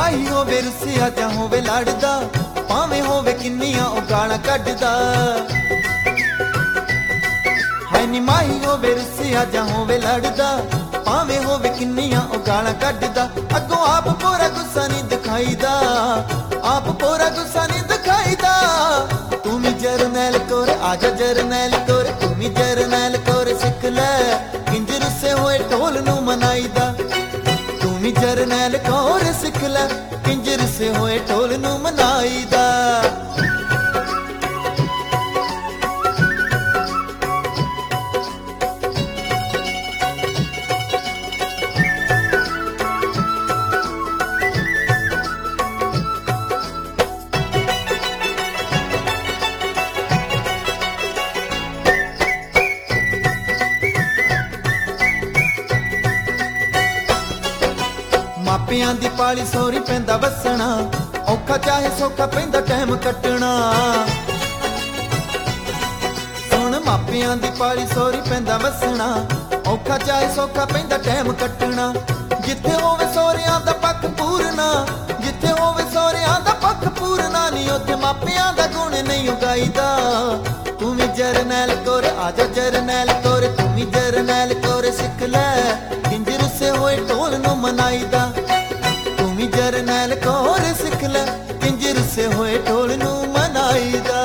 ਮਾਹੀ ਹੋਵੇ ਰੁੱਸਿਆ ਜਾਂ ਹੋਵੇ ਲੜਦਾ, ਭਾਵੇਂ ਹੋਵੇ ਕਿੰਨੀਆਂ ਉਹ ਗਾਲਾਂ ਕੱਢਦਾ। ਹਾਏ ਨੀ ਮਾਹੀ ਹੋਵੇ ਰੁੱਸਿਆ ਜਾਂ ਹੋਵੇ ਲੜਦਾ, ਭਾਵੇਂ ਹੋਵੇ ਕਿੰਨੀਆਂ ਉਹ ਗਾਲਾਂ ਕੱਢਦਾ। ਅੱਗੋਂ ਆਪ ਪੂਰਾ ਗੁੱਸਾ ਨਹੀਂ ਦਿਖਾਈਦਾ, ਆਪ ਪੂਰਾ ਗੁੱਸਾ ਨਹੀਂ ਦਿਖਾਈਦਾ। ਤੂੰ ਵੀ ਜਰਨੈਲ ਕੋਰ ਆਜਾ ਜਰਨੈਲ ਕੋਰ, ਤੂੰ ਵੀ ਜਰਨੈਲ ਕੋਰ ਸਿੱਖ ਲੈ ਕਿੰਜ ਰੁੱਸੇ ਹੋਏ ਢੋਲ ਨੂੰ ਮਨਾਈਦਾ। ਤੂੰ ਵੀ ਜਰਨੈਲ ਕੋਰ ਸਿੱਖ ਲੈ ਕਿੰਜ ਰੁੱਸੇ ਹੋਏ ਢੋਲ ਨੂੰ ਮਨਾਈਦਾ। ਮਾਪਿਆਂ ਦੀ ਪਾਲੀ ਸੋਰੀ ਪੈਂਦਾ ਵਸਣਾ, ਔਖਾ ਚਾਹੇ ਸੌਖਾ ਪੈਂਦਾ ਟਾਈਮ ਕੱਟਣਾ। ਸੁਣ ਮਾਪਿਆਂ ਦੀ ਪਾਲੀ ਸੋਰੀ ਪੈਂਦਾ ਵਸਣਾ, ਔਖਾ ਚਾਹੇ ਸੌਖਾ ਪੈਂਦਾ ਟਾਈਮ ਕੱਟਣਾ। ਜਿੱਥੇ ਹੋਵੇ ਸੋਹਰਿਆਂ ਦਾ ਪੱਖ ਪੂਰਨਾ, ਜਿੱਥੇ ਹੋਵੇ ਸੋਹਰਿਆਂ ਦਾ ਪੱਖ ਪੂਰਨਾ, ਨਹੀਂ ਉੱਥੇ ਮਾਪਿਆਂ ਦਾ ਗੁਣ ਨਹੀਂ ਉਗਾਈਦਾ। ਤੂੰ ਵੀ ਜਰਨੈਲ ਕੋਰ ਆਜਾ ਜਰਨੈਲ ਕੋਰ, ਤੂੰ ਵੀ ਜਰਨੈਲ ਕੋਰ ਸਿੱਖ ਲੈ ਕਿੰਜ ਰੁੱਸੇ ਹੋਏ ਢੋਲ ਨੂੰ ਮਨਾਈਦਾ। ਤੂੰ ਵੀ ਜਰਨੈਲ ਕੋਰ ਸਿੱਖ ਲੈ ਕਿੰਜ ਰੁੱਸੇ ਹੋਏ ਢੋਲ ਨੂੰ ਮਨਾਈਦਾ।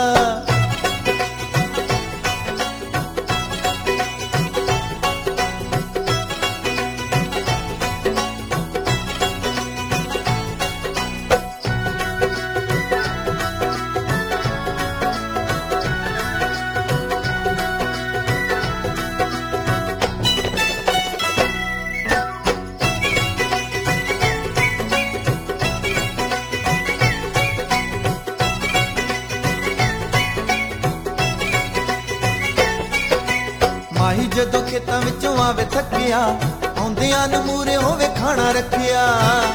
ਮਾਹੀ ਜਦੋਂ ਖੇਤਾਂ ਵਿੱਚੋਂ ਆਵੇ ਥੱਕਿਆ, ਆਉਂਦਿਆਂ ਨੂੰ ਮੂਰੇ ਹੋਵੇ ਖਾਣਾ ਰੱਖਿਆ।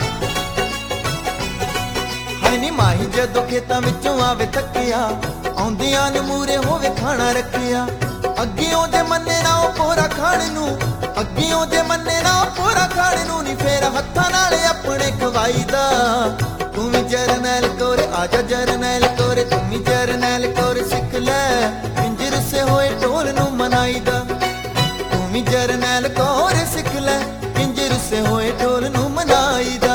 ਹਾਏ ਨੀ ਮਾਹੀ ਜਦੋਂ ਖੇਤਾਂ ਵਿੱਚੋਂ ਆਵੇ ਥੱਕਿਆ, ਆਉਂਦਿਆਂ ਨੂੰ ਮੂਰੇ ਹੋਵੇ ਖਾਣਾ ਰੱਖਿਆ। ਅੱਗਿਓਂ ਜੇ ਮੰਨੇ ਨਾ ਉਹ ਪੋਰਾ ਖਾਣ ਨੂੰ, ਅੱਗਿਓਂ ਜੇ ਮੰਨੇ ਨਾ ਉਹ ਪੋਰਾ ਖਾਣ ਨੂੰ, ਨੀ ਫੇਰ ਹੱਥਾਂ ਨਾਲ ਆਪਣੇ ਖਵਾਈਦਾ। ਤੂੰ ਵੀ ਜਰਨੈਲ ਕੋਰ ਆਜਾ ਜਰਨੈਲ ਕੋਰ, ਤੂੰ ਵੀ ਜਰਨੈਲ ਕੋਰ ਸਿੱਖ ਲੈ ਕਿੰਜ ਰੁੱਸੇ ਹੋਏ ਢੋਲ ਨੂੰ ਮਨਾਈਦਾ। ਤੂੰ ਵੀ ਜਰਨੈਲ ਕੋਰ ਸਿੱਖ ਲੈ ਕਿੰਜ ਰੁੱਸੇ ਹੋਏ ਢੋਲ ਨੂੰ ਮਨਾਈਦਾ।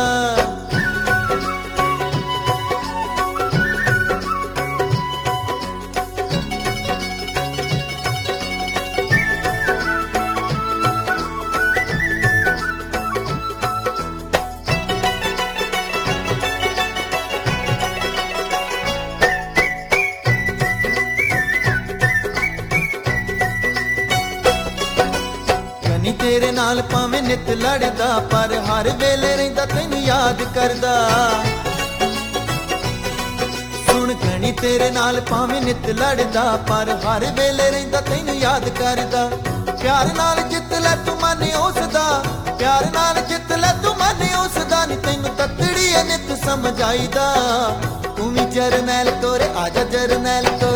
ਨੀ ਤੇਰੇ ਨਾਲ ਭਾਵੇਂ ਨਿਤ ਲੜਦਾ, ਪਰ ਹਰ ਵੇਲੇ ਰਹਿੰਦਾ ਤੈਨੂੰ ਯਾਦ ਕਰਦਾ। ਸੁਣ ਕਣੀ ਤੇਰੇ ਨਾਲ ਭਾਵੇਂ ਨਿਤ ਲੜਦਾ, ਪਰ ਹਰ ਵੇਲੇ ਰਹਿੰਦਾ ਤੈਨੂੰ ਯਾਦ ਕਰਦਾ। ਪਿਆਰ ਨਾਲ ਜਿੱਤ ਲੈ ਤੂੰ ਮਨ ਉਸਦਾ, ਪਿਆਰ ਨਾਲ ਜਿੱਤ ਲੈ ਤੂੰ ਮਨ ਉਸਦਾ, ਨੀ ਤੈਨੂੰ ਤੱਕੜੀ ਨਿਤ ਸਮਝਾਈਦਾ। ਤੂੰ ਵੀ ਜਰਨੈਲ ਕੋਰ ਆਜਾ ਜਰਨੈਲ ਕੋਰ,